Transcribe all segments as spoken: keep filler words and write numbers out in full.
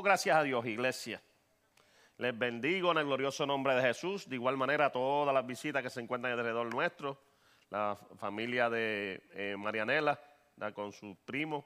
Damos gracias a Dios, iglesia. Les bendigo en el glorioso nombre de Jesús. De igual manera, a todas las visitas que se encuentran alrededor nuestro. La familia de eh, Marianela, ¿verdad? Con su primo,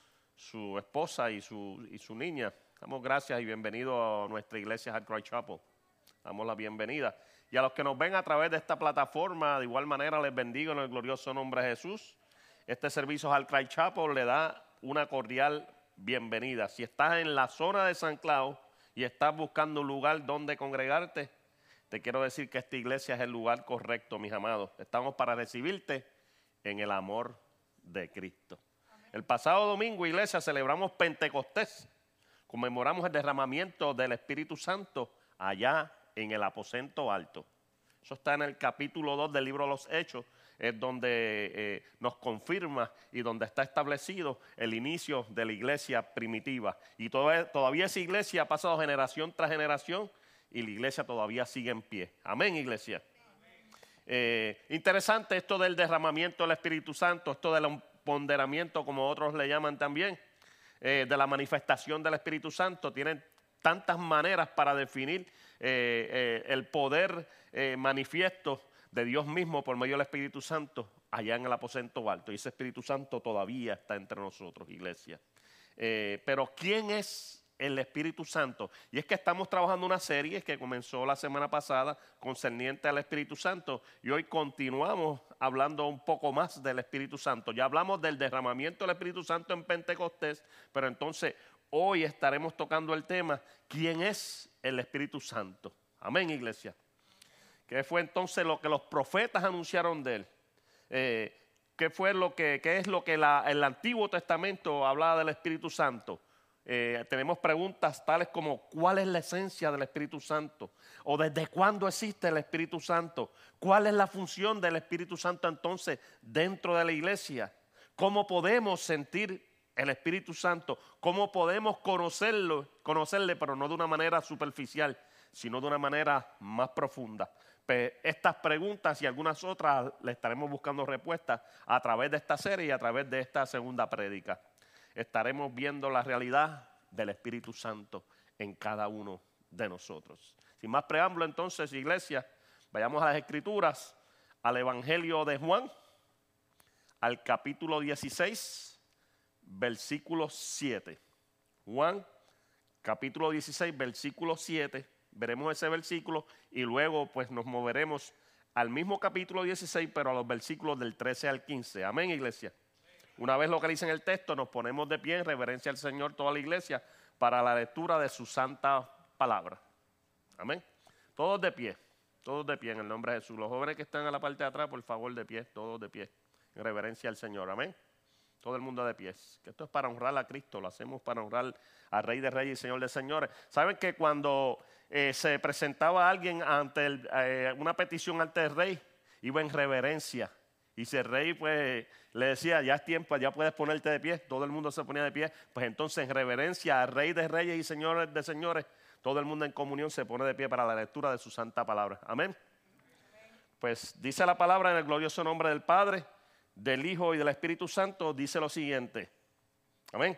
su esposa y su, y su niña. Damos gracias y bienvenidos a nuestra iglesia Heart Cry Chapel. Damos la bienvenida. Y a los que nos ven a través de esta plataforma, de igual manera les bendigo en el glorioso nombre de Jesús. Este servicio Heart Cry Chapel le da una cordial bienvenida. Si estás en la zona de San Cloud y estás buscando un lugar donde congregarte, te quiero decir que esta iglesia es el lugar correcto, mis amados. Estamos para recibirte en el amor de Cristo. Amén. El pasado domingo, iglesia, celebramos Pentecostés. Conmemoramos el derramamiento del Espíritu Santo allá en el aposento alto. Eso está en el capítulo dos del libro de los Hechos, es donde eh, nos confirma y donde está establecido el inicio de la iglesia primitiva. Y todavía, todavía esa iglesia ha pasado generación tras generación y la iglesia todavía sigue en pie. Amén, iglesia. Amén. Eh, interesante esto del derramamiento del Espíritu Santo, esto del empoderamiento, como otros le llaman también, eh, de la manifestación del Espíritu Santo. Tienen tantas maneras para definir eh, eh, el poder eh, manifiesto de Dios mismo por medio del Espíritu Santo allá en el aposento alto. Y ese Espíritu Santo todavía está entre nosotros, iglesia. Eh, pero ¿quién es el Espíritu Santo? Y es que estamos trabajando una serie que comenzó la semana pasada concerniente al Espíritu Santo. Y hoy continuamos hablando un poco más del Espíritu Santo. Ya hablamos del derramamiento del Espíritu Santo en Pentecostés, pero entonces hoy estaremos tocando el tema, ¿quién es el Espíritu Santo? Amén, iglesia. ¿Qué fue entonces lo que los profetas anunciaron de él? Eh, ¿Qué fue lo que, qué es lo que la, el Antiguo Testamento hablaba del Espíritu Santo? Eh, tenemos preguntas tales como ¿cuál es la esencia del Espíritu Santo? ¿O desde cuándo existe el Espíritu Santo? ¿Cuál es la función del Espíritu Santo entonces dentro de la iglesia? ¿Cómo podemos sentir el Espíritu Santo? ¿Cómo podemos conocerlo, conocerle, pero no de una manera superficial, sino de una manera más profunda? Pues estas preguntas y algunas otras le estaremos buscando respuestas a través de esta serie y a través de esta segunda prédica. Estaremos viendo la realidad del Espíritu Santo en cada uno de nosotros. Sin más preámbulo entonces, iglesia, vayamos a las Escrituras, al Evangelio de Juan, al capítulo dieciséis, versículo siete. Juan, capítulo dieciséis, versículo siete. Veremos ese versículo y luego pues nos moveremos al mismo capítulo dieciséis, pero a los versículos del trece al quince. Amén, iglesia. Una vez localicen el texto, nos ponemos de pie en reverencia al Señor, toda la iglesia, para la lectura de su santa palabra. Amén. Todos de pie, todos de pie en el nombre de Jesús. Los jóvenes que están a la parte de atrás, por favor, de pie, todos de pie, en reverencia al Señor. Amén. Todo el mundo de pies. Que esto es para honrar a Cristo, lo hacemos para honrar al Rey de Reyes y Señor de Señores. ¿Saben que cuando eh, se presentaba alguien ante el, eh, una petición ante el Rey, iba en reverencia? Y si el Rey pues le decía, ya es tiempo, ya puedes ponerte de pie, todo el mundo se ponía de pie, pues entonces en reverencia al Rey de Reyes y Señor de Señores, todo el mundo en comunión se pone de pie para la lectura de su santa palabra. Amén. Amén. Pues dice la palabra en el glorioso nombre del Padre, del Hijo y del Espíritu Santo, dice lo siguiente. Amén.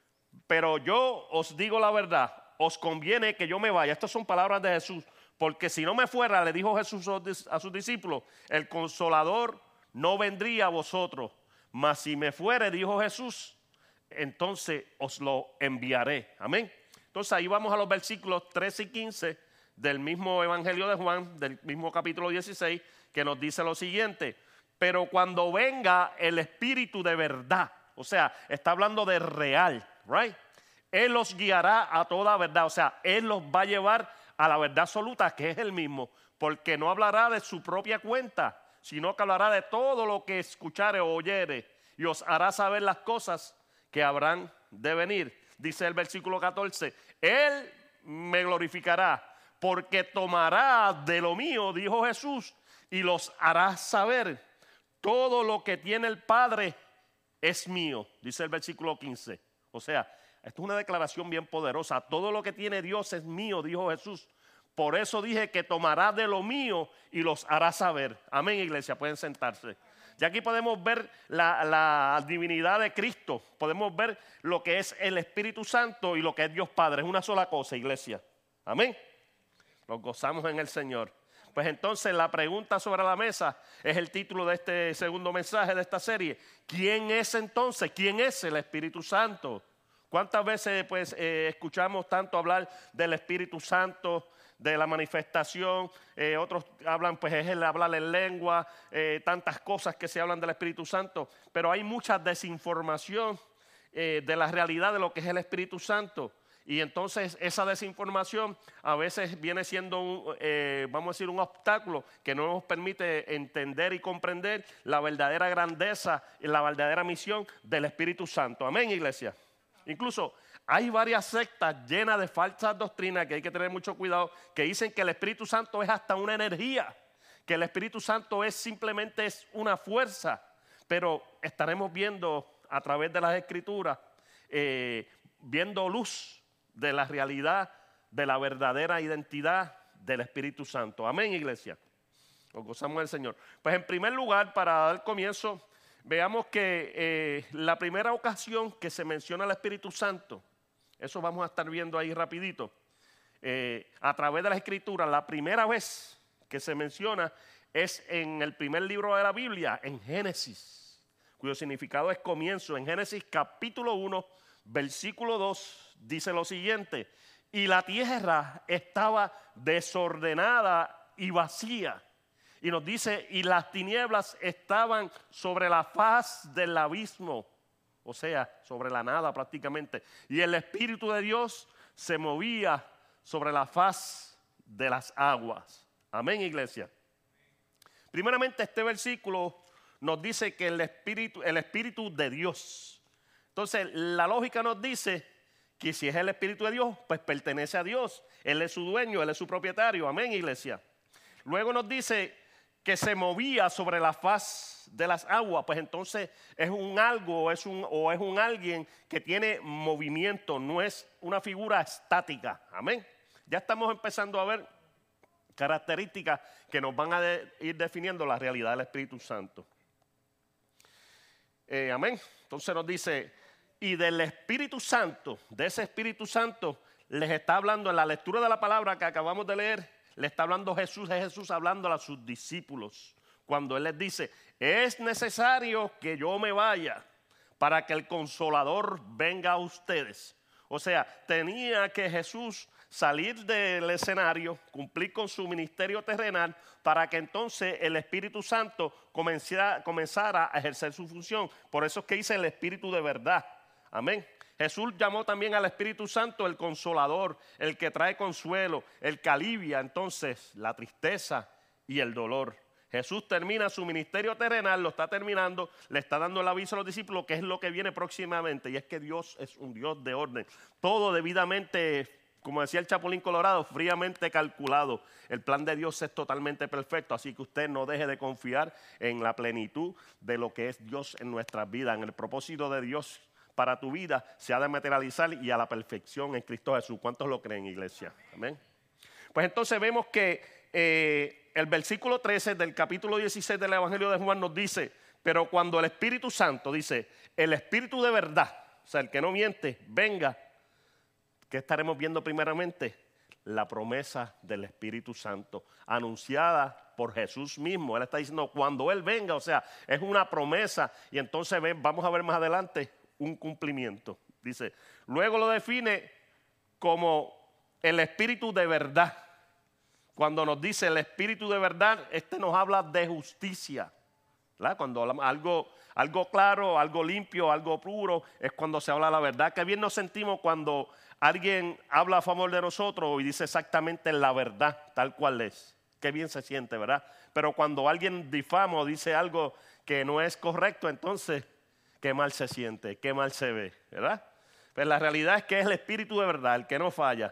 Pero yo os digo la verdad, os conviene que yo me vaya. Estas son palabras de Jesús. Porque si no me fuera, le dijo Jesús a sus discípulos, el Consolador no vendría a vosotros. Mas si me fuere, dijo Jesús, entonces os lo enviaré. Amén. Entonces ahí vamos a los versículos trece y quince del mismo Evangelio de Juan, del mismo capítulo dieciséis, que nos dice lo siguiente. Pero cuando venga el Espíritu de verdad, o sea, está hablando de real, right? Él los guiará a toda verdad, o sea, Él los va a llevar a la verdad absoluta, que es Él mismo, porque no hablará de su propia cuenta, sino que hablará de todo lo que escuchare o oyere, y os hará saber las cosas que habrán de venir. Dice el versículo catorce, Él me glorificará, porque tomará de lo mío, dijo Jesús, y los hará saber. Todo lo que tiene el Padre es mío, dice el versículo quince. O sea, esto es una declaración bien poderosa. Todo lo que tiene Dios es mío, dijo Jesús. Por eso dije que tomará de lo mío y los hará saber. Amén, iglesia, pueden sentarse. Ya aquí podemos ver la, la divinidad de Cristo, podemos ver lo que es el Espíritu Santo y lo que es Dios Padre. Es una sola cosa, iglesia. Amén. Nos gozamos en el Señor. Pues entonces la pregunta sobre la mesa es el título de este segundo mensaje de esta serie. ¿Quién es entonces? ¿Quién es el Espíritu Santo? ¿Cuántas veces pues eh, escuchamos tanto hablar del Espíritu Santo, de la manifestación? Eh, otros hablan, pues es el hablar en lengua, eh, tantas cosas que se hablan del Espíritu Santo. Pero hay mucha desinformación eh, de la realidad de lo que es el Espíritu Santo. Y entonces esa desinformación a veces viene siendo, un, eh, vamos a decir, un obstáculo que no nos permite entender y comprender la verdadera grandeza y la verdadera misión del Espíritu Santo. Amén, iglesia. Incluso hay varias sectas llenas de falsas doctrinas que hay que tener mucho cuidado, que dicen que el Espíritu Santo es hasta una energía, que el Espíritu Santo es simplemente es una fuerza. Pero estaremos viendo a través de las Escrituras, eh, viendo luz de la realidad, de la verdadera identidad del Espíritu Santo. Amén, iglesia. Nos gozamos del Señor. Pues en primer lugar, para dar comienzo, veamos que eh, la primera ocasión que se menciona el Espíritu Santo, eso vamos a estar viendo ahí rapidito, eh, a través de la Escritura, la primera vez que se menciona es en el primer libro de la Biblia, en Génesis, cuyo significado es comienzo. En Génesis capítulo uno, versículo dos, dice lo siguiente: y la tierra estaba desordenada y vacía. Y nos dice, y las tinieblas estaban sobre la faz del abismo, o sea, sobre la nada prácticamente. Y el Espíritu de Dios se movía sobre la faz de las aguas. Amén, iglesia. Primeramente, este versículo nos dice que el Espíritu, el Espíritu de Dios. Entonces, la lógica nos dice que si es el Espíritu de Dios, pues pertenece a Dios. Él es su dueño, Él es su propietario. Amén, iglesia. Luego nos dice que se movía sobre la faz de las aguas. Pues entonces es un algo es un, o es un alguien que tiene movimiento, no es una figura estática. Amén. Ya estamos empezando a ver características que nos van a de, ir definiendo la realidad del Espíritu Santo. Eh, amén. Entonces nos dice, y del Espíritu Santo, de ese Espíritu Santo, les está hablando en la lectura de la palabra que acabamos de leer, le está hablando Jesús, es Jesús hablando a sus discípulos, cuando Él les dice, es necesario que yo me vaya para que el Consolador venga a ustedes. O sea, tenía que Jesús salir del escenario, cumplir con su ministerio terrenal, para que entonces el Espíritu Santo comenzara, comenzara a ejercer su función. Por eso es que dice el Espíritu de verdad. Amén. Jesús llamó también al Espíritu Santo el Consolador, el que trae consuelo, el que alivia entonces la tristeza y el dolor. Jesús termina su ministerio terrenal, lo está terminando, le está dando el aviso a los discípulos que es lo que viene próximamente, y es que Dios es un Dios de orden. Todo debidamente, como decía el Chapulín Colorado, fríamente calculado. El plan de Dios es totalmente perfecto, así que usted no deje de confiar en la plenitud de lo que es Dios en nuestras vidas, en el propósito de Dios para tu vida se ha de materializar y a la perfección en Cristo Jesús. ¿Cuántos lo creen, iglesia? Amén. Pues entonces vemos que eh, el versículo trece del capítulo dieciséis del Evangelio de Juan nos dice, pero cuando el Espíritu Santo, dice, el Espíritu de verdad, o sea, el que no miente, venga, ¿qué estaremos viendo primeramente? La promesa del Espíritu Santo, anunciada por Jesús mismo. Él está diciendo, cuando Él venga, o sea, es una promesa, y entonces ven, vamos a ver más adelante un cumplimiento. Dice, luego lo define como el Espíritu de verdad. Cuando nos dice el Espíritu de verdad, este nos habla de justicia, ¿verdad? Cuando hablamos algo, algo claro, algo limpio, algo puro, es cuando se habla la verdad. Qué bien nos sentimos cuando alguien habla a favor de nosotros y dice exactamente la verdad, tal cual es. Qué bien se siente, ¿verdad? Pero cuando alguien difama o dice algo que no es correcto, entonces qué mal se siente, qué mal se ve, ¿verdad? Pero la realidad es que es el Espíritu de verdad, el que no falla.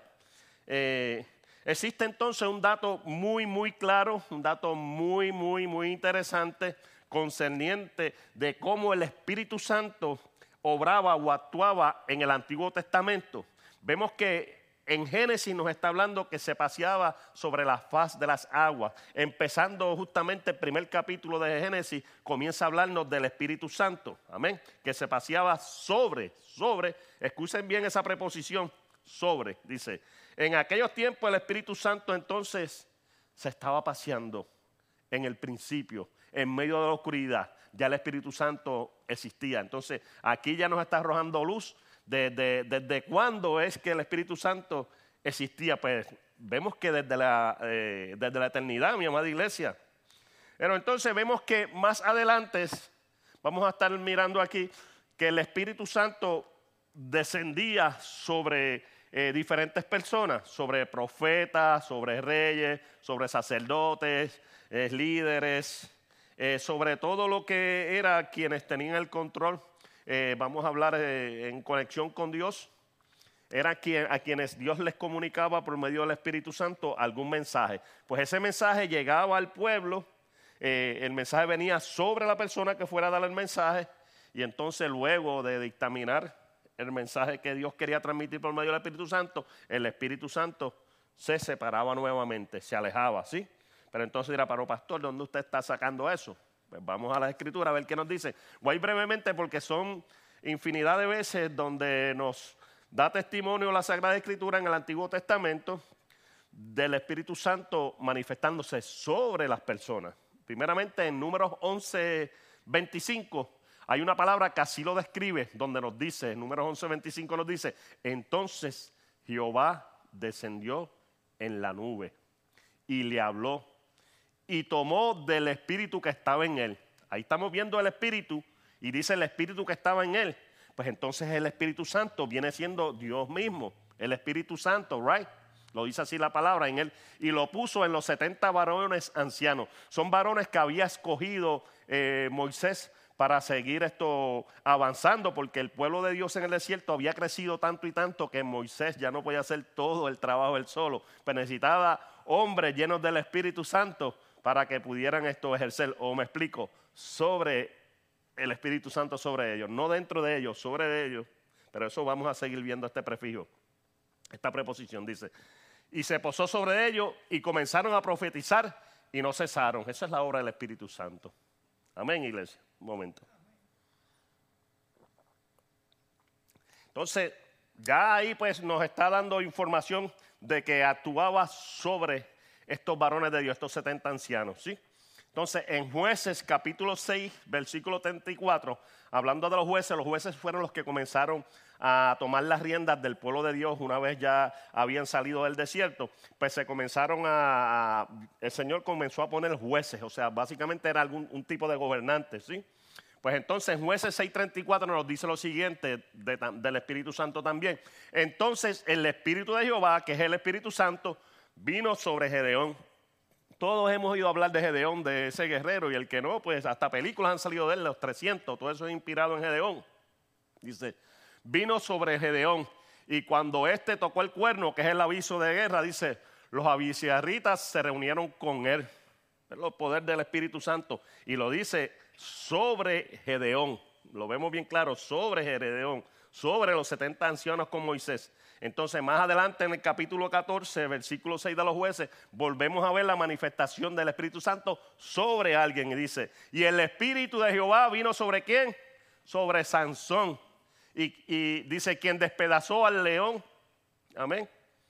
Eh, existe entonces un dato muy, muy claro, un dato muy, muy, muy interesante, concerniente de cómo el Espíritu Santo obraba o actuaba en el Antiguo Testamento. Vemos que en Génesis nos está hablando que se paseaba sobre la faz de las aguas. Empezando justamente el primer capítulo de Génesis, comienza a hablarnos del Espíritu Santo. Amén. Que se paseaba sobre, sobre, escuchen bien esa preposición, sobre, dice. En aquellos tiempos el Espíritu Santo entonces se estaba paseando en el principio, en medio de la oscuridad. Ya el Espíritu Santo existía. Entonces aquí ya nos está arrojando luz. Desde, desde cuándo es que el Espíritu Santo existía. Pues vemos que desde la, eh, desde la eternidad, mi amada iglesia. Pero entonces vemos que más adelante, vamos a estar mirando aquí, que el Espíritu Santo descendía sobre eh, diferentes personas, sobre profetas, sobre reyes, sobre sacerdotes, eh, líderes, eh, sobre todo lo que era quienes tenían el control. Eh, vamos a hablar eh, en conexión con Dios. Era quien, a quienes Dios les comunicaba por medio del Espíritu Santo algún mensaje. Pues ese mensaje llegaba al pueblo, eh, el mensaje venía sobre la persona que fuera a dar el mensaje, y entonces luego de dictaminar el mensaje que Dios quería transmitir por medio del Espíritu Santo, el Espíritu Santo se separaba nuevamente, se alejaba, ¿sí? Pero entonces dirá, pero pastor, ¿dónde usted está sacando eso? Pues vamos a la Escritura a ver qué nos dice. Voy brevemente porque son infinidad de veces donde nos da testimonio la Sagrada Escritura en el Antiguo Testamento del Espíritu Santo manifestándose sobre las personas. Primeramente en Números once, veinticinco hay una palabra que así lo describe, donde nos dice, en Números once, veinticinco nos dice, entonces Jehová descendió en la nube y le habló y tomó del espíritu que estaba en él. Ahí estamos viendo el espíritu y dice el espíritu que estaba en él. Pues entonces el Espíritu Santo viene siendo Dios mismo, el Espíritu Santo, right? Lo dice así la palabra en él. Y lo puso en los setenta varones ancianos. Son varones que había escogido eh, Moisés para seguir esto avanzando, porque el pueblo de Dios en el desierto había crecido tanto y tanto que Moisés ya no podía hacer todo el trabajo él solo. Pero necesitaba hombres llenos del Espíritu Santo para que pudieran esto ejercer, o me explico, sobre el Espíritu Santo sobre ellos, no dentro de ellos, sobre ellos. Pero eso vamos a seguir viendo este prefijo, esta preposición dice, y se posó sobre ellos y comenzaron a profetizar y no cesaron. Esa es la obra del Espíritu Santo. Amén, iglesia. Un momento. Entonces, ya ahí pues nos está dando información de que actuaba sobre estos varones de Dios, estos setenta ancianos, ¿sí? Entonces, en Jueces capítulo seis, versículo treinta y cuatro, hablando de los jueces, los jueces fueron los que comenzaron a tomar las riendas del pueblo de Dios una vez ya habían salido del desierto. Pues se comenzaron a, a el Señor comenzó a poner jueces, o sea, básicamente era algún un tipo de gobernante, ¿sí? Pues entonces en Jueces seis treinta y cuatro nos dice lo siguiente de, del Espíritu Santo también. Entonces el Espíritu de Jehová, que es el Espíritu Santo, vino sobre Gedeón. Todos hemos oído hablar de Gedeón, de ese guerrero, y el que no, pues hasta películas han salido de él, los trescientos, todo eso es inspirado en Gedeón. Dice, vino sobre Gedeón, y cuando éste tocó el cuerno, que es el aviso de guerra, dice, los abisiarritas se reunieron con él. Es el poder del Espíritu Santo, y lo dice sobre Gedeón, lo vemos bien claro, sobre Gedeón, sobre los setenta ancianos con Moisés. Entonces más adelante en el capítulo catorce, versículo seis de los Jueces, volvemos a ver la manifestación del Espíritu Santo sobre alguien. Y dice, y el Espíritu de Jehová vino sobre ¿quién? Sobre Sansón. Y, y dice, quien despedazó al león, amén.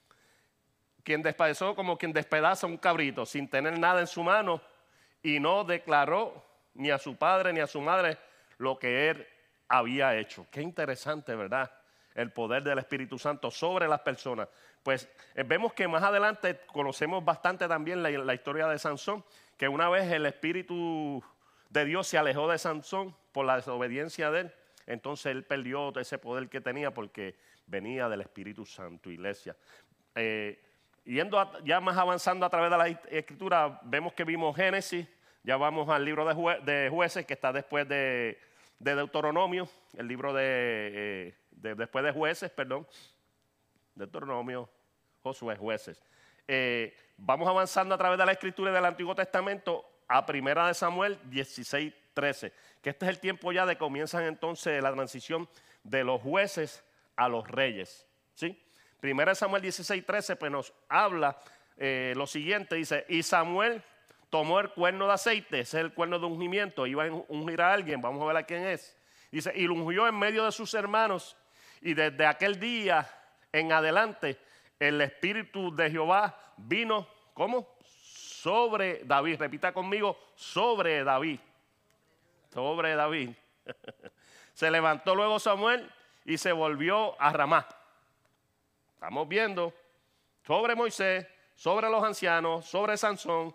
Quien despedazó como quien despedaza un cabrito, sin tener nada en su mano, y no declaró ni a su padre ni a su madre lo que él había hecho. Qué interesante, ¿verdad? El poder del Espíritu Santo sobre las personas. Pues eh, vemos que más adelante conocemos bastante también la, la historia de Sansón, que una vez el Espíritu de Dios se alejó de Sansón por la desobediencia de él, entonces él perdió ese poder que tenía porque venía del Espíritu Santo, iglesia. Eh, yendo a, ya más avanzando a través de la Escritura, vemos que vimos Génesis, ya vamos al libro de, jue, de Jueces, que está después de, de Deuteronomio, el libro de... Eh, De, después de Jueces, perdón, Deuteronomio, Josué, Jueces. Eh, vamos avanzando a través de la Escritura del Antiguo Testamento a Primera de Samuel dieciséis, trece, que este es el tiempo ya de comienzan entonces la transición de los jueces a los reyes, ¿sí? Primera de Samuel dieciséis, trece, pues nos habla eh, lo siguiente, dice, y Samuel tomó el cuerno de aceite, ese es el cuerno de ungimiento, iba a ungir a alguien, vamos a ver a quién es. Dice, y lo ungió en medio de sus hermanos, y desde aquel día en adelante, el Espíritu de Jehová vino, ¿cómo? Sobre David, repita conmigo, sobre David, sobre David. Se levantó luego Samuel y se volvió a Ramá. Estamos viendo sobre Moisés, sobre los ancianos, sobre Sansón,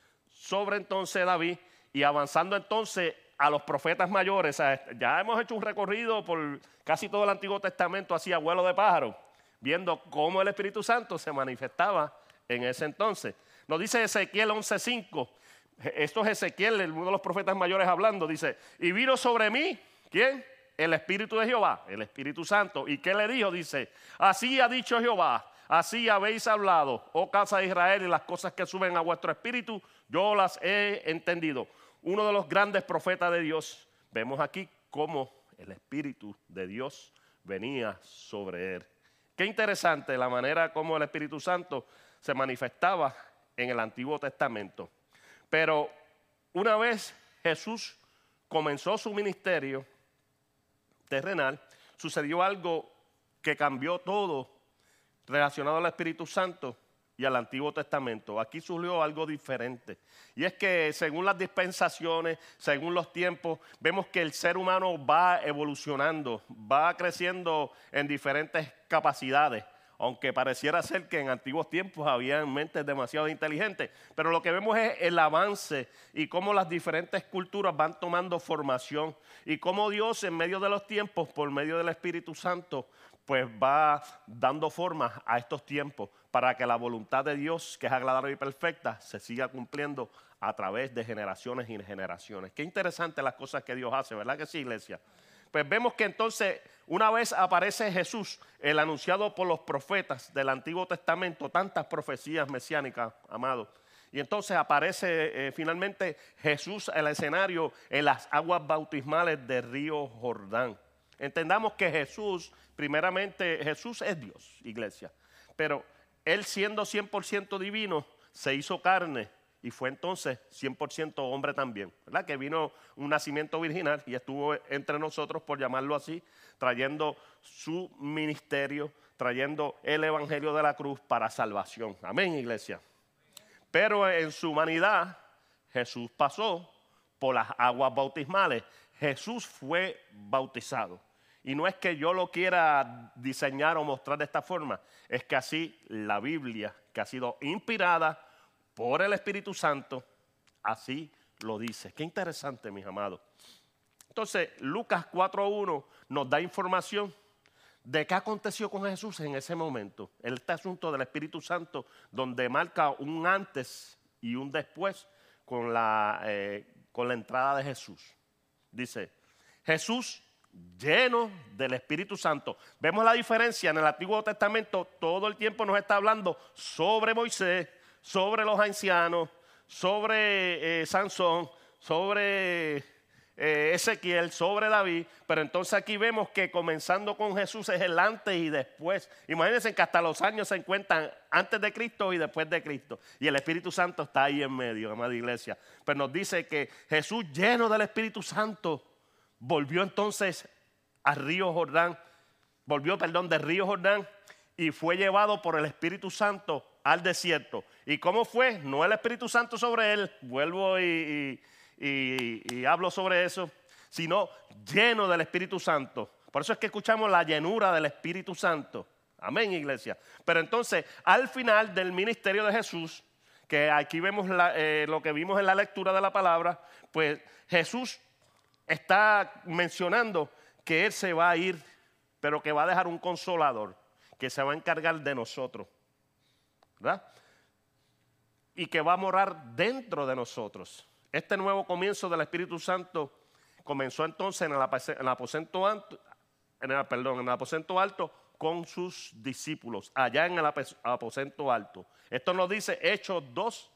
sobre entonces David, y avanzando entonces a los profetas mayores. Ya hemos hecho un recorrido por casi todo el Antiguo Testamento así a vuelo de pájaro, viendo cómo el Espíritu Santo se manifestaba en ese entonces. Nos dice Ezequiel once cinco, esto es Ezequiel, uno de los profetas mayores hablando, dice, y vino sobre mí, ¿quién? El Espíritu de Jehová, el Espíritu Santo. ¿Y qué le dijo? Dice, así ha dicho Jehová, así habéis hablado, oh casa de Israel, y las cosas que suben a vuestro espíritu, yo las he entendido. Uno de los grandes profetas de Dios, vemos aquí cómo el Espíritu de Dios venía sobre él. Qué interesante la manera como el Espíritu Santo se manifestaba en el Antiguo Testamento. Pero una vez Jesús comenzó su ministerio terrenal, sucedió algo que cambió todo relacionado al Espíritu Santo y al Antiguo Testamento. Aquí surgió algo diferente. Y es que según las dispensaciones, según los tiempos, vemos que el ser humano va evolucionando, va creciendo en diferentes capacidades. Aunque pareciera ser que en antiguos tiempos había mentes demasiado inteligentes. Pero lo que vemos es el avance y cómo las diferentes culturas van tomando formación. Y cómo Dios en medio de los tiempos, por medio del Espíritu Santo, pues va dando forma a estos tiempos para que la voluntad de Dios, que es agradable y perfecta, se siga cumpliendo a través de generaciones y generaciones. Qué interesante las cosas que Dios hace, ¿verdad que sí, iglesia? Pues vemos que entonces una vez aparece Jesús, el anunciado por los profetas del Antiguo Testamento, tantas profecías mesiánicas, amados. Y entonces aparece eh, finalmente Jesús en el escenario en las aguas bautismales del río Jordán. Entendamos que Jesús, primeramente Jesús es Dios, iglesia. Pero Él siendo cien por ciento divino, se hizo carne. Y fue entonces cien por ciento hombre también, ¿verdad? Que vino un nacimiento virginal y estuvo entre nosotros, por llamarlo así, trayendo su ministerio, trayendo el evangelio de la cruz para salvación. Amén, iglesia. Pero en su humanidad, Jesús pasó por las aguas bautismales. Jesús fue bautizado. Y no es que yo lo quiera diseñar o mostrar de esta forma, es que así la Biblia, que ha sido inspirada por el Espíritu Santo, así lo dice. Qué interesante, mis amados. Entonces, Lucas cuatro uno nos da información de qué aconteció con Jesús en ese momento. Este asunto del Espíritu Santo, donde marca un antes y un después con la, eh, con la entrada de Jesús. Dice, Jesús lleno del Espíritu Santo. Vemos la diferencia en el Antiguo Testamento, todo el tiempo nos está hablando sobre Moisés, sobre los ancianos, sobre eh, Sansón, sobre eh, Ezequiel, sobre David. Pero entonces aquí vemos que comenzando con Jesús es el antes y después. Imagínense que hasta los años se encuentran antes de Cristo y después de Cristo. Y el Espíritu Santo está ahí en medio, amada iglesia. Pero nos dice que Jesús lleno del Espíritu Santo volvió entonces al río Jordán. Volvió, perdón, del río Jordán y fue llevado por el Espíritu Santo al desierto. ¿Y cómo fue? No el Espíritu Santo sobre él, vuelvo y, y, y, y hablo sobre eso, sino lleno del Espíritu Santo. Por eso es que escuchamos la llenura del Espíritu Santo. Amén, iglesia. Pero entonces, al final del ministerio de Jesús, que aquí vemos la, eh, lo que vimos en la lectura de la palabra, pues Jesús está mencionando que Él se va a ir, pero que va a dejar un consolador, que se va a encargar de nosotros, ¿verdad? Y que va a morar dentro de nosotros. Este nuevo comienzo del Espíritu Santo comenzó entonces en el, en el aposento alto, en el, perdón, en el aposento alto con sus discípulos, allá en el aposento alto. Esto nos dice Hechos dos,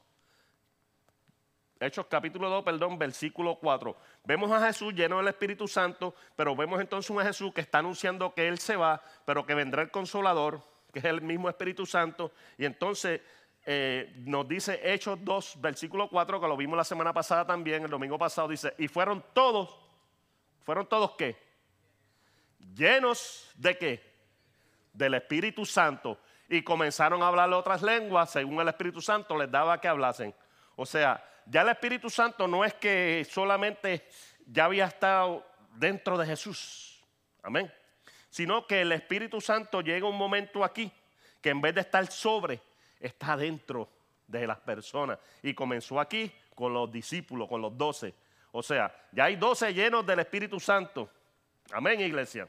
Hechos capítulo dos, perdón, versículo cuatro. Vemos a Jesús lleno del Espíritu Santo, pero vemos entonces un Jesús que está anunciando que Él se va, pero que vendrá el Consolador, que es el mismo Espíritu Santo. Y entonces eh, nos dice Hechos dos, versículo cuatro, que lo vimos la semana pasada también, el domingo pasado, dice, y fueron todos, ¿fueron todos qué? Llenos de qué? Del Espíritu Santo. Y comenzaron a hablar otras lenguas, según el Espíritu Santo les daba que hablasen. O sea, ya el Espíritu Santo no es que solamente ya había estado dentro de Jesús. Amén. Sino que el Espíritu Santo llega un momento aquí que en vez de estar sobre, está dentro de las personas. Y comenzó aquí con los discípulos, con los doce. O sea, ya hay doce llenos del Espíritu Santo. Amén, iglesia.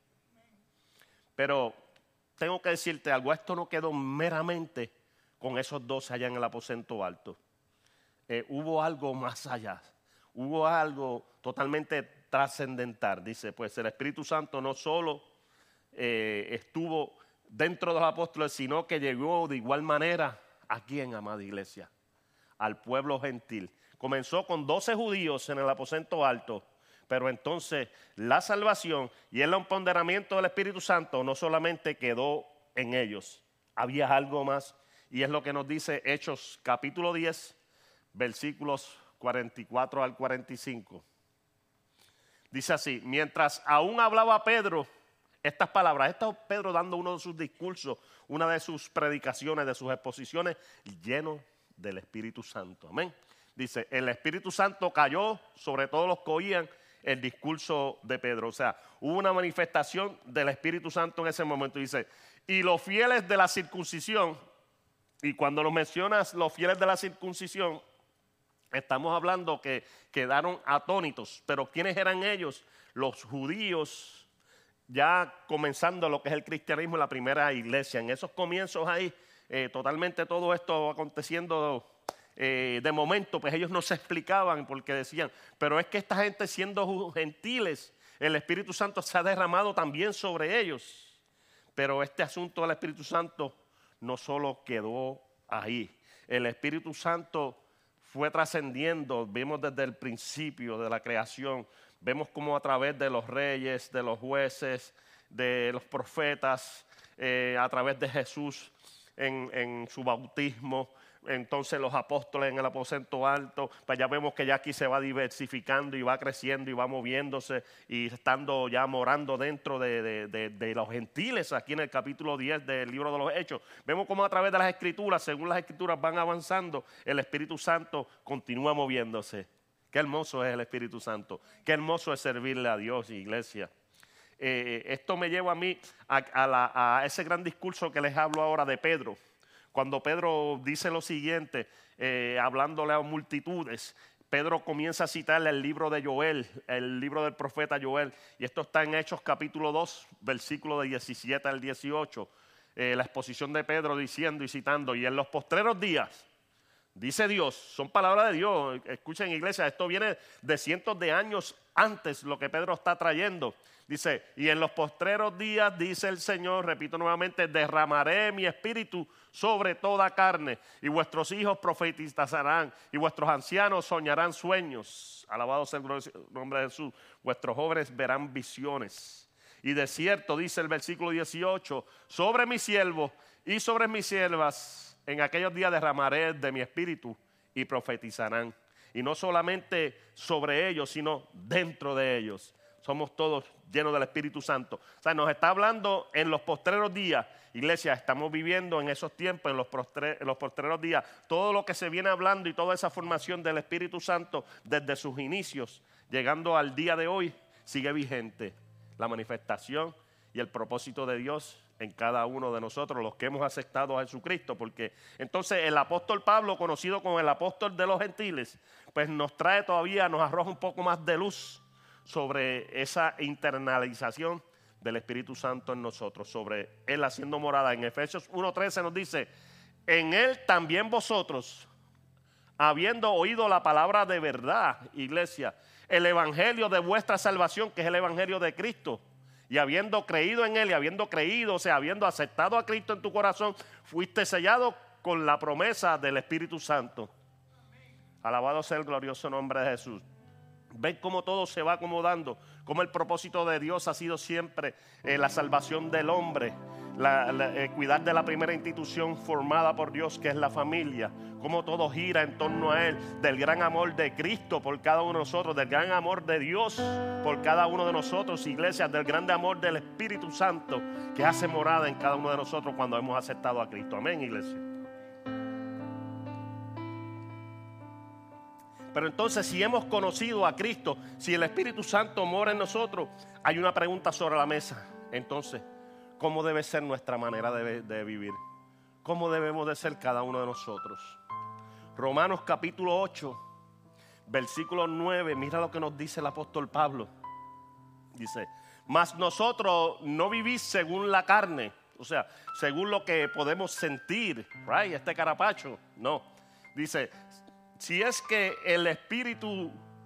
Pero tengo que decirte algo, esto no quedó meramente con esos doce allá en el aposento alto. Eh, hubo algo más allá, hubo algo totalmente trascendental. Dice, pues el Espíritu Santo no solo eh, estuvo dentro de los apóstoles, sino que llegó de igual manera aquí en amada iglesia, al pueblo gentil. Comenzó con doce judíos en el aposento alto, pero entonces la salvación y el empoderamiento del Espíritu Santo no solamente quedó en ellos, había algo más. Y es lo que nos dice Hechos capítulo diez, versículos cuarenta y cuatro al cuarenta y cinco. Dice así, mientras aún hablaba Pedro estas palabras, está Pedro dando uno de sus discursos, una de sus predicaciones, de sus exposiciones, lleno del Espíritu Santo. Amén. Dice, el Espíritu Santo cayó sobre todos los que oían el discurso de Pedro. O sea, hubo una manifestación del Espíritu Santo en ese momento. Dice, y los fieles de la circuncisión, y cuando nos mencionas los fieles de la circuncisión, estamos hablando que quedaron atónitos. Pero ¿quiénes eran ellos? Los judíos, ya comenzando lo que es el cristianismo en la primera iglesia. En esos comienzos ahí, eh, totalmente todo esto aconteciendo eh, de momento, pues ellos no se explicaban porque decían, pero es que esta gente siendo gentiles, el Espíritu Santo se ha derramado también sobre ellos. Pero este asunto del Espíritu Santo no solo quedó ahí. El Espíritu Santo fue trascendiendo, vimos desde el principio de la creación, vemos como a través de los reyes, de los jueces, de los profetas, eh, a través de Jesús en, en su bautismo, entonces los apóstoles en el aposento alto, pues ya vemos que ya aquí se va diversificando y va creciendo y va moviéndose y estando ya morando dentro de, de, de, de los gentiles, aquí en el capítulo diez del libro de los Hechos. Vemos cómo a través de las escrituras, según las escrituras van avanzando, el Espíritu Santo continúa moviéndose. Qué hermoso es el Espíritu Santo, qué hermoso es servirle a Dios, iglesia. Eh, esto me lleva a mí a, a, la, a ese gran discurso que les hablo ahora de Pedro. Cuando Pedro dice lo siguiente, eh, hablándole a multitudes, Pedro comienza a citarle el libro de Joel, el libro del profeta Joel, y esto está en Hechos capítulo dos, versículo de diecisiete al dieciocho, eh, la exposición de Pedro diciendo y citando, y en los postreros días, dice Dios, son palabras de Dios, escuchen iglesia, esto viene de cientos de años antes lo que Pedro está trayendo. Dice, y en los postreros días, dice el Señor, repito nuevamente, derramaré mi espíritu sobre toda carne, y vuestros hijos profetizarán, y vuestros ancianos soñarán sueños. Alabado sea el nombre de Jesús. Vuestros jóvenes verán visiones. Y de cierto, dice el versículo dieciocho, sobre mis siervos y sobre mis siervas, en aquellos días derramaré de mi espíritu y profetizarán. Y no solamente sobre ellos, sino dentro de ellos. Somos todos llenos del Espíritu Santo. O sea, nos está hablando en los postreros días. Iglesia, estamos viviendo en esos tiempos, en los, postre, en los postreros días. Todo lo que se viene hablando y toda esa formación del Espíritu Santo desde sus inicios, llegando al día de hoy, sigue vigente. La manifestación y el propósito de Dios en cada uno de nosotros, los que hemos aceptado a Jesucristo. Porque entonces el apóstol Pablo, conocido como el apóstol de los gentiles, pues nos trae todavía, nos arroja un poco más de luz sobre esa internalización del Espíritu Santo en nosotros, sobre Él haciendo morada. En Efesios uno trece nos dice, en Él también vosotros, habiendo oído la palabra de verdad, iglesia, el evangelio de vuestra salvación, que es el evangelio de Cristo, y habiendo creído en Él, y habiendo creído, o sea, habiendo aceptado a Cristo en tu corazón, fuiste sellado con la promesa del Espíritu Santo. Alabado sea el glorioso nombre de Jesús. Ven cómo todo se va acomodando, cómo el propósito de Dios ha sido siempre eh, la salvación del hombre. la, la, eh, cuidar de la primera institución formada por Dios, que es la familia. Cómo todo gira en torno a Él, del gran amor de Cristo por cada uno de nosotros, del gran amor de Dios por cada uno de nosotros, iglesia, del grande amor del Espíritu Santo que hace morada en cada uno de nosotros cuando hemos aceptado a Cristo. Amén, iglesia. Pero entonces, si hemos conocido a Cristo, si el Espíritu Santo mora en nosotros, hay una pregunta sobre la mesa. Entonces, ¿cómo debe ser nuestra manera de, de vivir? ¿Cómo debemos de ser cada uno de nosotros? Romanos capítulo ocho, versículo nueve, mira lo que nos dice el apóstol Pablo. Dice, mas nosotros no vivís según la carne, o sea, según lo que podemos sentir, right? Este carapacho, no. Dice, si es que el Espíritu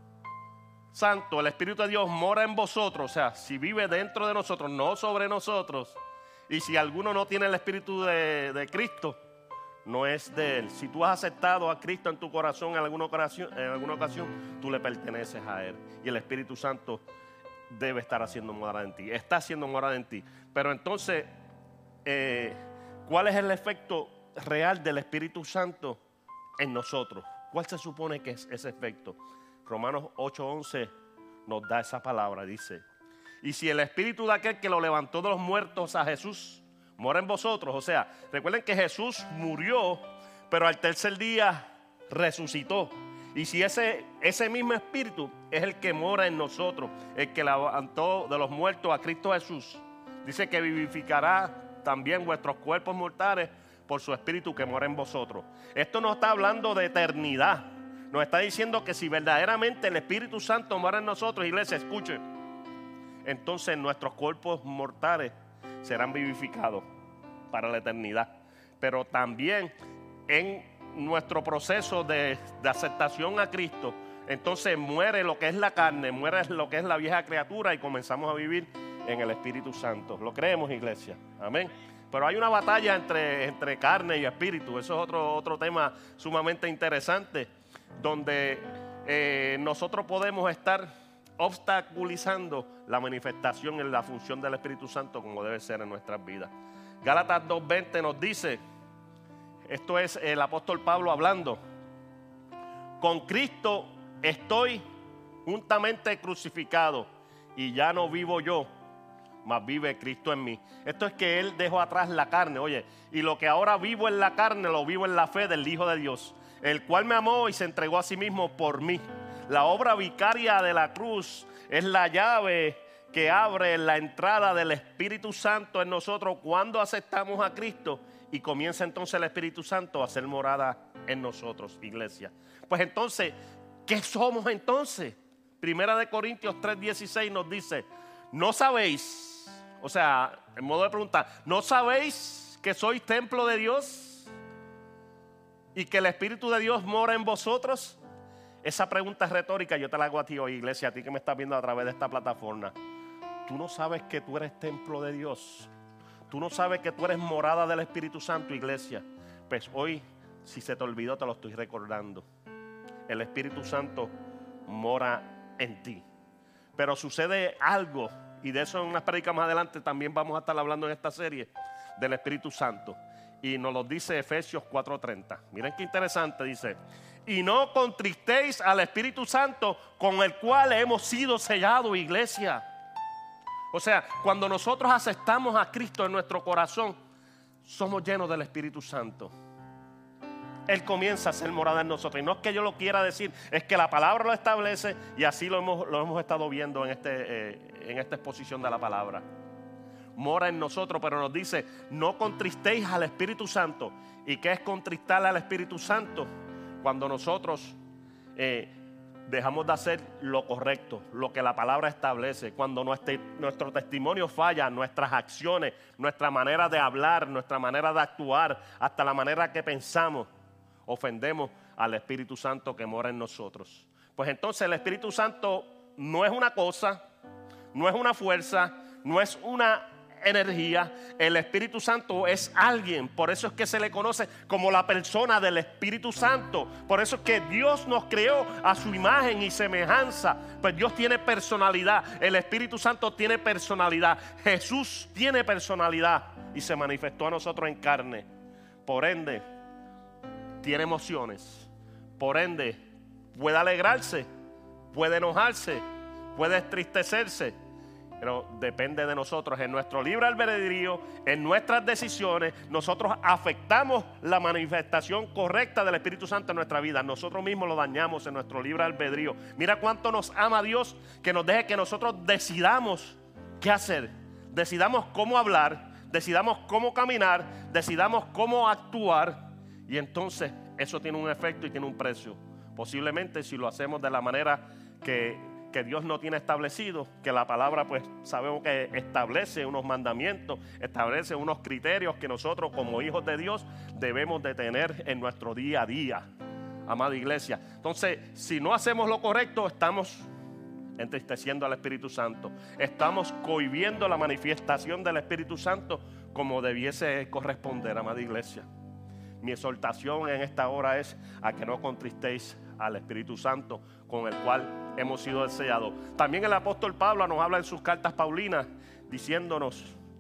Santo, el Espíritu de Dios mora en vosotros, o sea, si vive dentro de nosotros, no sobre nosotros, y si alguno no tiene el Espíritu de, de Cristo, no es de Él. Si tú has aceptado a Cristo en tu corazón en alguna ocasión, en alguna ocasión, tú le perteneces a Él. Y el Espíritu Santo debe estar haciendo morada en ti. Está haciendo morada en ti. Pero entonces, eh, ¿cuál es el efecto real del Espíritu Santo en nosotros? ¿Cuál se supone que es ese efecto? Romanos ocho once nos da esa palabra, dice: y si el Espíritu de aquel que lo levantó de los muertos a Jesús mora en vosotros, o sea, recuerden que Jesús murió, pero al tercer día resucitó. Y si ese, ese mismo Espíritu es el que mora en nosotros, el que levantó de los muertos a Cristo Jesús, dice que vivificará también vuestros cuerpos mortales por su Espíritu que mora en vosotros. Esto no está hablando de eternidad. Nos está diciendo que si verdaderamente el Espíritu Santo mora en nosotros, iglesia, escuche, entonces nuestros cuerpos mortales serán vivificados para la eternidad. Pero también en nuestro proceso de, de aceptación a Cristo, entonces muere lo que es la carne, muere lo que es la vieja criatura y comenzamos a vivir en el Espíritu Santo. ¿Lo creemos, iglesia? Amén. Pero hay una batalla entre, entre carne y espíritu. Eso es otro, otro tema sumamente interesante, donde eh, nosotros podemos estar obstaculizando la manifestación en la función del Espíritu Santo como debe ser en nuestras vidas. Gálatas dos veinte nos dice, esto es el apóstol Pablo hablando: con Cristo estoy juntamente crucificado y ya no vivo yo, mas vive Cristo en mí. Esto es que Él dejó atrás la carne, oye, y lo que ahora vivo en la carne lo vivo en la fe del Hijo de Dios, el cual me amó y se entregó a sí mismo por mí. La obra vicaria de la cruz es la llave que abre la entrada del Espíritu Santo en nosotros cuando aceptamos a Cristo, y comienza entonces el Espíritu Santo a hacer morada en nosotros, iglesia. Pues entonces, ¿qué somos entonces? Primera de Corintios tres dieciséis nos dice, ¿no sabéis? O sea, en modo de pregunta, ¿no sabéis que sois templo de Dios y que el Espíritu de Dios mora en vosotros? Esa pregunta es retórica, yo te la hago a ti hoy, iglesia, a ti que me estás viendo a través de esta plataforma. ¿Tú no sabes que tú eres templo de Dios? ¿Tú no sabes que tú eres morada del Espíritu Santo, iglesia? Pues hoy, si se te olvidó, te lo estoy recordando. El Espíritu Santo mora en ti. Pero sucede algo, y de eso en unas prédicas más adelante también vamos a estar hablando en esta serie, del Espíritu Santo. Y nos lo dice Efesios cuatro treinta. Miren qué interesante, dice: y no contristéis al Espíritu Santo, con el cual hemos sido sellados, iglesia. O sea, cuando nosotros aceptamos a Cristo en nuestro corazón, somos llenos del Espíritu Santo. Él comienza a ser morada en nosotros. Y no es que yo lo quiera decir, es que la palabra lo establece, y así lo hemos, lo hemos estado viendo en, este, eh, en esta exposición de la palabra. Mora en nosotros, pero nos dice, no contristéis al Espíritu Santo. ¿Y qué es contristar al Espíritu Santo? Cuando nosotros eh, dejamos de hacer lo correcto, lo que la palabra establece. Cuando nuestro, nuestro testimonio falla, nuestras acciones, nuestra manera de hablar, nuestra manera de actuar, hasta la manera que pensamos, ofendemos al Espíritu Santo que mora en nosotros. Pues entonces el Espíritu Santo no es una cosa, no es una fuerza, no es una energía. El Espíritu Santo es alguien. Por eso es que se le conoce como la persona del Espíritu Santo. Por eso es que Dios nos creó a su imagen y semejanza. Pues Dios tiene personalidad. El Espíritu Santo tiene personalidad. Jesús tiene personalidad. y se manifestó a nosotros en carne. Por ende, tiene emociones. Por ende, puede alegrarse, puede enojarse, puede entristecerse. Pero depende de nosotros, en nuestro libre albedrío, en nuestras decisiones, nosotros afectamos la manifestación correcta del Espíritu Santo en nuestra vida. Nosotros mismos lo dañamos en nuestro libre albedrío. Mira cuánto nos ama Dios, que nos deje que nosotros decidamos qué hacer, decidamos cómo hablar, decidamos cómo caminar, decidamos cómo actuar. Y entonces eso tiene un efecto y tiene un precio. Posiblemente si lo hacemos de la manera que... que Dios no tiene establecido, que la palabra pues sabemos que establece unos mandamientos, establece unos criterios que nosotros como hijos de Dios debemos de tener en nuestro día a día, amada iglesia. Entonces, si no hacemos lo correcto, estamos entristeciendo al Espíritu Santo, estamos cohibiendo la manifestación del Espíritu Santo como debiese corresponder, amada iglesia. Mi exhortación en esta hora es a que no contristéis al Espíritu Santo con el cual hemos sido sellados. También el apóstol Pablo nos habla en sus cartas paulinas diciéndonos: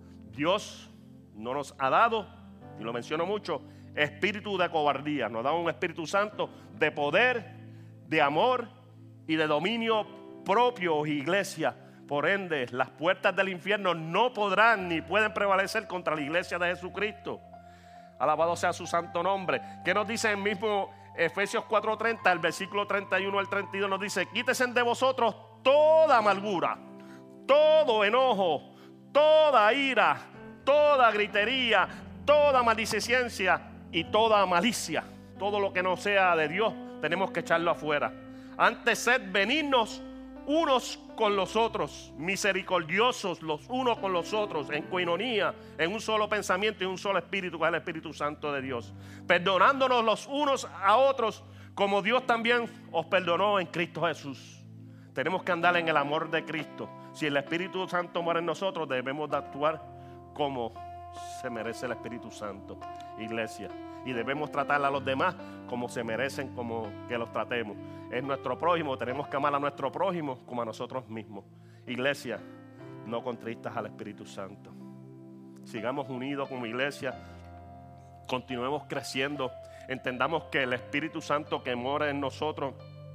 Dios no nos ha dado, y lo menciono mucho, espíritu de cobardía. Nos da un Espíritu Santo de poder, de amor y de dominio propio, iglesia. Por ende, las puertas del infierno no podrán ni pueden prevalecer contra la iglesia de Jesucristo. Alabado sea su santo nombre. ¿Qué nos dice el mismo Efesios cuatro treinta, el versículo treinta y uno al treinta y dos? Nos dice: quítese de vosotros toda amargura, todo enojo, toda ira, toda gritería, toda maldicencia y toda malicia. Todo lo que no sea de Dios tenemos que echarlo afuera. Antes sed benignos unos con los otros, misericordiosos los unos con los otros, en coinonía, en un solo pensamiento y un solo espíritu, que es el Espíritu Santo de Dios, perdonándonos los unos a otros como Dios también os perdonó en Cristo Jesús. Tenemos que andar en el amor de Cristo. Si el Espíritu Santo mora en nosotros, debemos de actuar como se merece el Espíritu Santo, iglesia. Y debemos tratar a los demás como se merecen, como que los tratemos. Es nuestro prójimo, tenemos que amar a nuestro prójimo como a nosotros mismos. Iglesia, no contristas al Espíritu Santo. Sigamos unidos como iglesia, continuemos creciendo. Entendamos que el Espíritu Santo que mora en nosotros,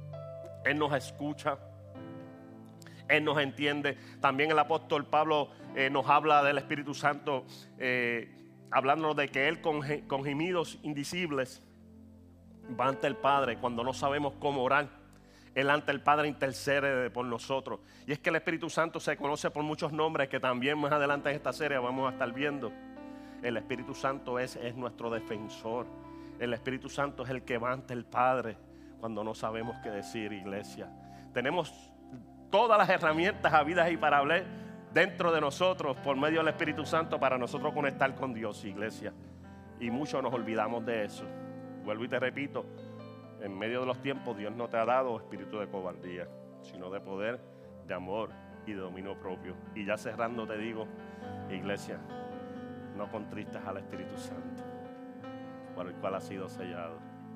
Él nos escucha, Él nos entiende. También el apóstol Pablo eh, nos habla del Espíritu Santo, eh, hablándonos de que Él con, con gemidos indecibles va ante el Padre cuando no sabemos cómo orar. Él ante el Padre intercede por nosotros. Y es que el Espíritu Santo se conoce por muchos nombres que también más adelante en esta serie vamos a estar viendo. El Espíritu Santo es, es nuestro defensor. El Espíritu Santo es el que va ante el Padre cuando no sabemos qué decir, iglesia. Tenemos todas las herramientas habidas y para hablar dentro de nosotros por medio del Espíritu Santo para nosotros conectar con Dios, iglesia. Y muchos nos olvidamos de eso. Vuelvo y te repito, en medio de los tiempos Dios no te ha dado espíritu de cobardía, sino de poder, de amor y de dominio propio. Y ya cerrando te digo, iglesia, no contristas al Espíritu Santo por el cual has sido sellado.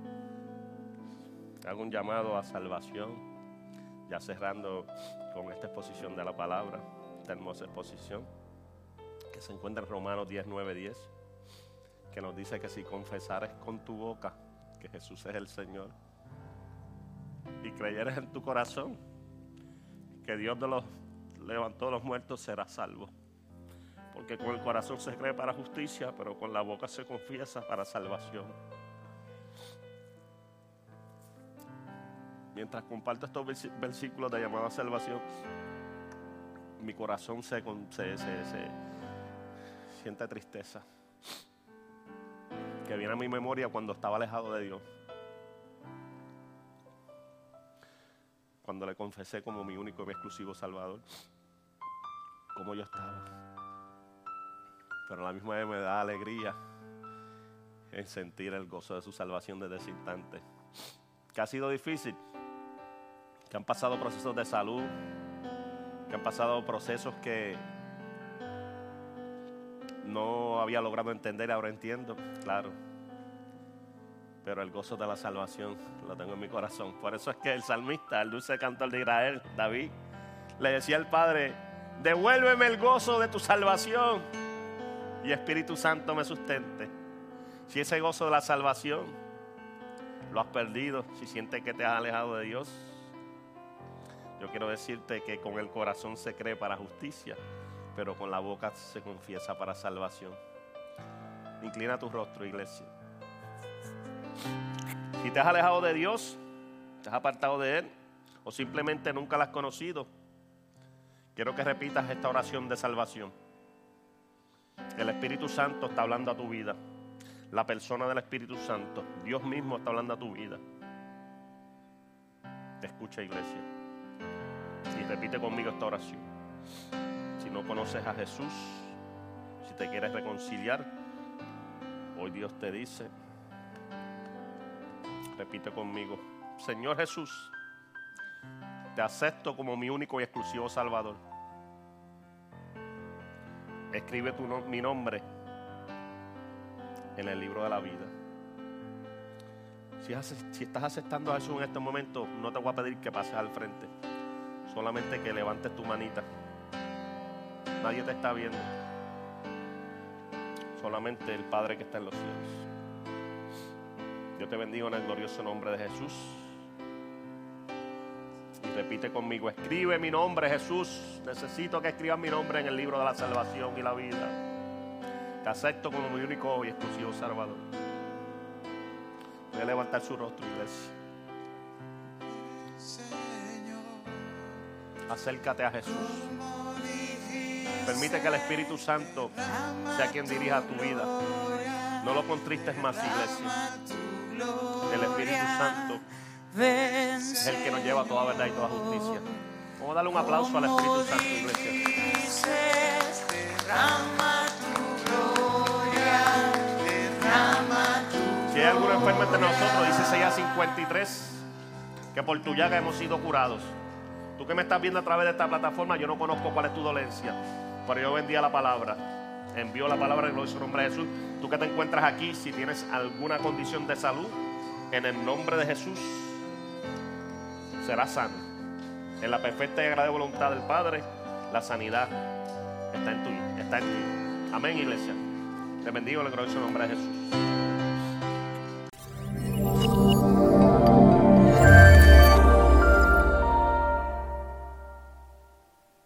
Hago un llamado a salvación, ya cerrando con esta exposición de la palabra, esta hermosa exposición que se encuentra en Romanos diez, nueve, diez, que nos dice que si confesares con tu boca que Jesús es el Señor y creyeres en tu corazón que Dios de los levantó de los muertos, serás salvo. Porque con el corazón se cree para justicia, pero con la boca se confiesa para salvación. Mientras comparto estos versículos de llamada a salvación, mi corazón se, se, se, se siente tristeza, que viene a mi memoria cuando estaba alejado de Dios, cuando le confesé como mi único y mi exclusivo Salvador, como yo estaba. Pero a la misma vez me da alegría en sentir el gozo de su salvación desde ese instante. Que ha sido difícil, que han pasado procesos de salud, que han pasado procesos que no había logrado entender, ahora entiendo, claro. Pero el gozo de la salvación lo tengo en mi corazón. Por eso es que el salmista, el dulce cantor de Israel, David, le decía al Padre: devuélveme el gozo de tu salvación. y Espíritu Santo me sustente. Si ese gozo de la salvación lo has perdido, si sientes que te has alejado de Dios, yo quiero decirte que con el corazón se cree para justicia, pero con la boca se confiesa para salvación. Inclina tu rostro, iglesia. Si te has alejado de Dios, te has apartado de Él, o simplemente nunca lo has conocido, quiero que repitas esta oración de salvación. El Espíritu Santo está hablando a tu vida. La persona del Espíritu Santo, Dios mismo está hablando a tu vida. Te escucha, iglesia. Y repite conmigo esta oración. Si no conoces a Jesús, si te quieres reconciliar, hoy Dios te dice, repite conmigo: Señor Jesús, te acepto como mi único y exclusivo Salvador. Escribe tu no- mi nombre en el libro de la vida. Si, haces, si estás aceptando a Jesús en este momento, no te voy a pedir que pases al frente. Solamente que levantes tu manita. Nadie te está viendo. Solamente el Padre que está en los cielos. Yo te bendigo en el glorioso nombre de Jesús. Y repite conmigo: escribe mi nombre, Jesús. Necesito que escribas mi nombre en el libro de la salvación y la vida. Te acepto como mi único y exclusivo Salvador. Voy a levantar su rostro, iglesia. Acércate a Jesús. Permite que el Espíritu Santo sea quien dirija tu vida. No lo contristes más, iglesia. El Espíritu Santo es el que nos lleva a toda verdad y toda justicia. Vamos a darle un aplauso al Espíritu Santo, iglesia. Si hay alguno enfermo entre nosotros, dice Isaías cincuenta y tres, que por tu llaga hemos sido curados. Tú que me estás viendo a través de esta plataforma, yo no conozco cuál es tu dolencia, pero yo vendía la palabra. Envío la palabra en el glorioso nombre de Jesús. Tú que te encuentras aquí, si tienes alguna condición de salud, en el nombre de Jesús serás sano. En la perfecta y agradable voluntad del Padre, la sanidad está en ti, está en ti. Amén, iglesia. Te bendigo en el glorioso nombre de Jesús.